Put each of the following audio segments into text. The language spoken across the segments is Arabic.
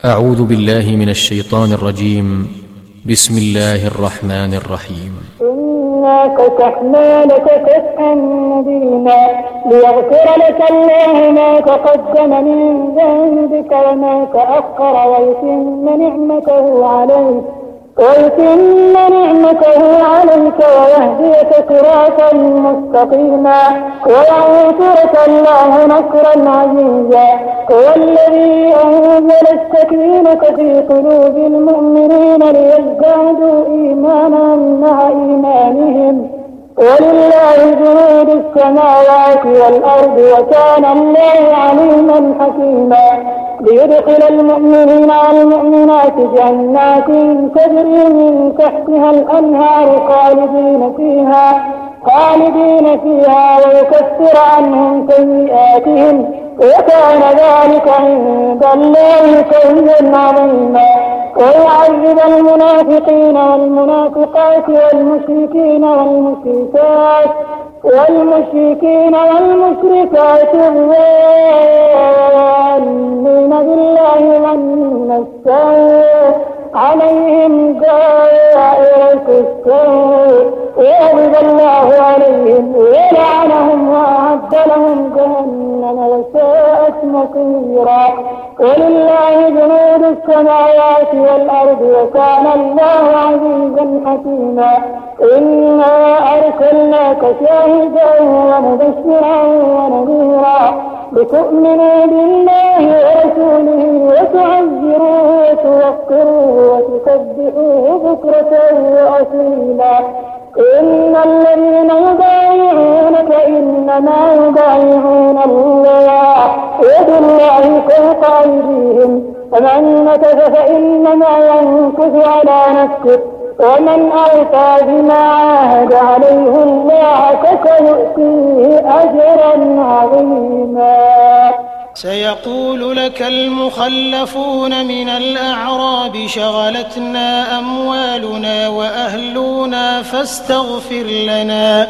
أعوذ بالله من الشيطان الرجيم. بسم الله الرحمن الرحيم. إنا فتحنا لك فتحا مبينا ليغفر لك الله ما تقدم من ذنبك وما تأخر ويتم نعمته عليك ويهديك صراطا مستقيما وينصرك الله نصرا عزيزا. هو الذي أنزل السكينة في قلوب المؤمنين ليزدادوا إيمانا مع إيمانهم ولله جنود السماوات والأرض وكان الله عليما حكيما. ليدخل المؤمنين والمؤمنات جنات تجري من تحتها الأنهار خالدين فيها ويكفر عنهم سيئاتهم وكان ذلك عند الله فوزا عظيما. ويعذب المنافقين والمنافقات والمشركين والمشركات الظانين بالله ظن السوء عليهم دائرة السوء وغضب الله عليهم ولعنهم وأعد لهم جهنم وساءت مصيرا. ولله جنود السماوات والأرض وكان الله عزيزا حكيما. إنا أرسلناك شاهدا ومبشرا ونذيرا لتؤمنوا بالله ورسوله وتعزروه وتوقروه وتسبحوه بكرة وأصيلا. إن الذين يبايعونك إنما يبايعون الله يد الله فوق أيديهم فمن نكث فإنما ينكث على نفسه ومن أوفى بما عاهد عليه الله فسيؤتيه أجرا عظيما. سيقول لك المخلفون من الأعراب شغلتنا أموالنا وأهلنا فاستغفر لنا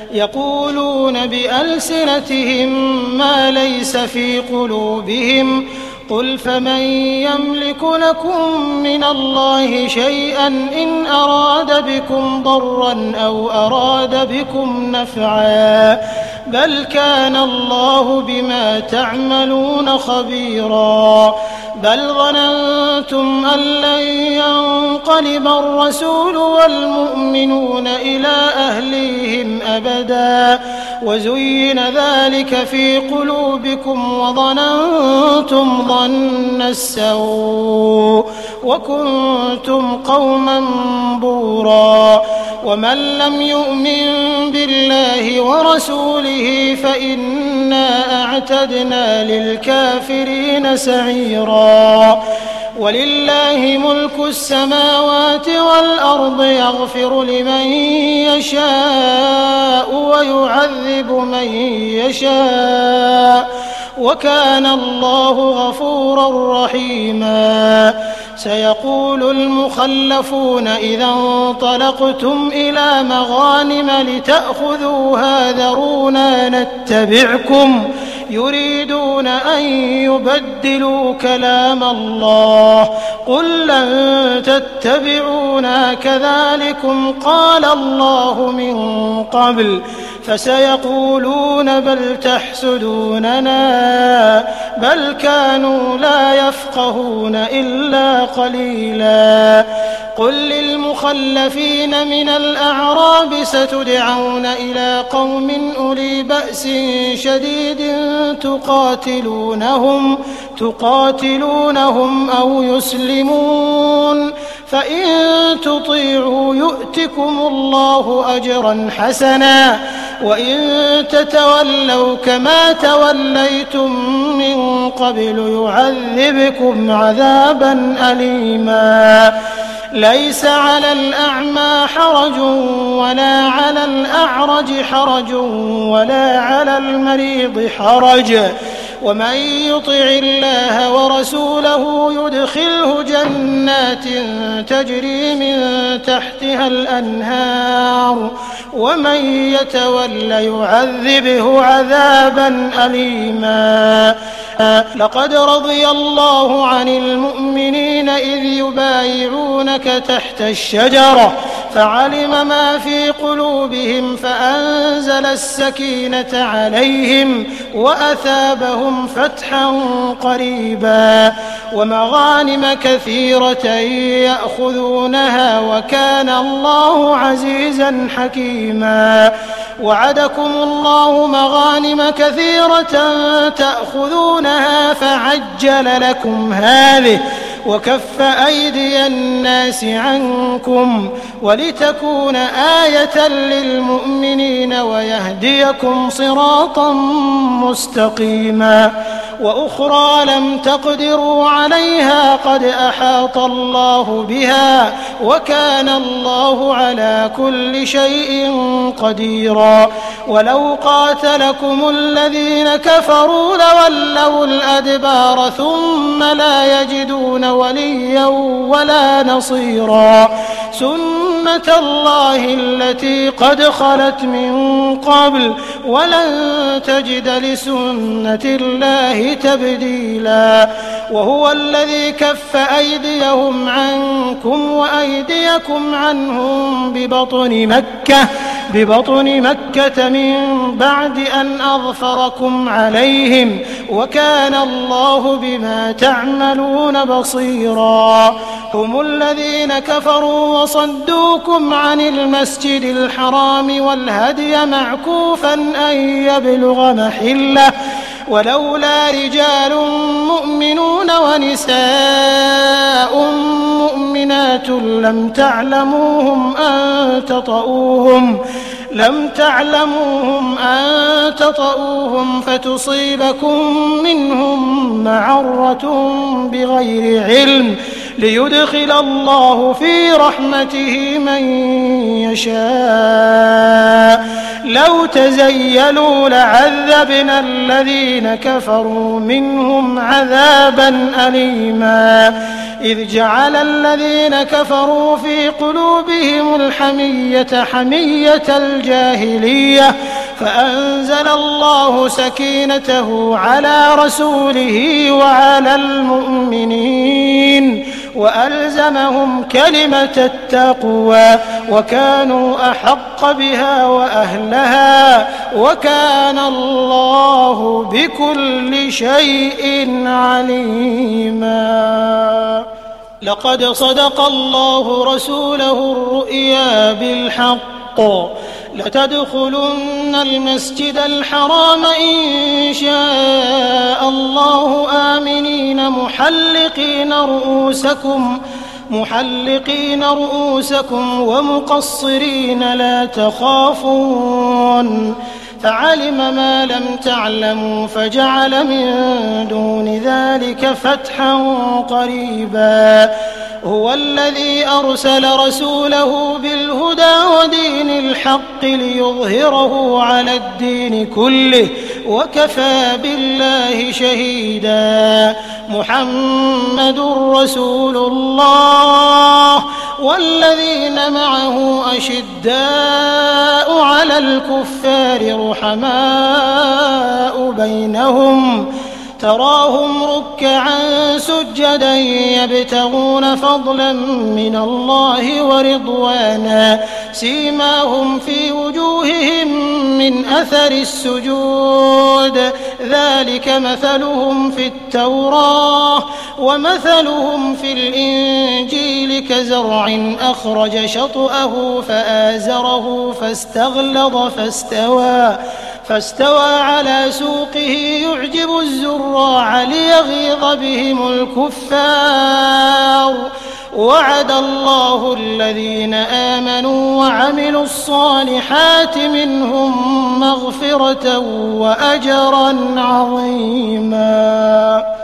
يقولون بألسنتهم ما ليس في قلوبهم قل فمن يملك لكم من الله شيئا إن أراد بكم ضرا أو أراد بكم نفعا بل كان الله بما تعملون خبيرا. بل ظننتم أن لن ينقلب الرسول والمؤمنون إلى أهليهم أبدا وزين ذلك في قلوبكم وظننتم ظن السوء وكنتم قوما بورا. ومن لم يؤمن بالله ورسوله فإنا أعتدنا للكافرين سعيرا. ولله ملك السماوات والأرض يغفر لمن يشاء ويعذب من يشاء وكان الله غفورا رحيما. سيقول المخلفون إذا انطلقتم إلى مغانم لتأخذوها ذرونا نتبعكم يريدون أن يبدلوا كلام الله قل لن تتبعونا كذلكم قال الله من قبل فسيقولون بل تحسدوننا بل كانوا لا يفقهون إلا قليلا. قل للمخلفين من الأعراب ستدعون إلى قوم أولي بأس شديد تقاتلونهم أو يسلمون فإن تطيعوا يؤتكم الله أجرا حسنا وإن تتولوا كما توليتم من قبل يعذبكم عذابا أليما. ليس على الأعمى حرج ولا على الأعرج حرج ولا على المريض حرج ومن يطع الله ورسوله يدخله جنات تجري من تحتها الأنهار ومن يتول يعذبه عذابا أليما. لقد رضي الله عن المؤمنين إذ يبايعونك تحت الشجرة فعلم ما في قلوبهم فأنزل السكينة عليهم وأثابهم فتحا قريبا ومغانم كثيرة يأخذونها وكان الله عزيزا حكيما. وعدكم الله مغانم كثيرة تأخذونها فعجل لكم هذه وكف أيدي الناس عنكم ولتكون آية للمؤمنين ويهديكم صراطا مستقيما. وأخرى لم تقدروا عليها قد أحاط الله بها وكان الله على كل شيء قديرا. ولو قاتلكم الذين كفروا لولوا الأدبار ثم لا يجدون وليا ولا نصيرا. سنة الله التي قد خلت من قبل ولن تجد لسنة الله تبديلا. وهو الذي كف أيديهم عنكم وأيديكم عنهم ببطن مكة من بعد أن أظفركم عليهم وكان الله بما تعملون بصيرا. هم الذين كفروا وصدوكم عن المسجد الحرام والهدي معكوفا أن يبلغ محله ولولا رجال مؤمنون ونساء مؤمنات لم تعلموهم أن تطؤوهم فتصيبكم منهم معرة بغير علم ليدخل الله في رحمته من يشاء. لو تزيلوا لعذبنا الذين كفروا منهم عذابا أليما. إذ جعل الذين كفروا في قلوبهم الحمية حمية الجاهلية فأنزل الله سكينته على رسوله وعلى المؤمنين وألزمهم كلمة التقوى وكانوا أحق بها وأهلها وكان الله بكل شيء عليما. لقد صدق الله رسوله الرؤيا بالحق لتدخلن المسجد الحرام إن شاء الله آمنين محلقين رؤوسكم ومقصرين لا تخافون فعلم ما لم تعلموا فجعل من دون ذلك فتحا قريبا. هو الذي أرسل رسوله بالهدى ودين الحق ليظهره على الدين كله وكفى بالله شهيدا. محمد رسول الله والذين معه أشداء على الكفار رحماء بينهم تراهم ركعا سجدا يبتغون فضلا من الله ورضوانا سيماهم في وجوههم من أثر السجود ذلك مثلهم في التوراة ومثلهم في الإنجيل كزرع أخرج شطأه فآزره فاستغلظ فاستوى على سوقه يعجب الزراع ليغيظ بهم الكفار. وعد الله الذين آمنوا وعملوا الصالحات منهم مغفرة وأجرا عظيما.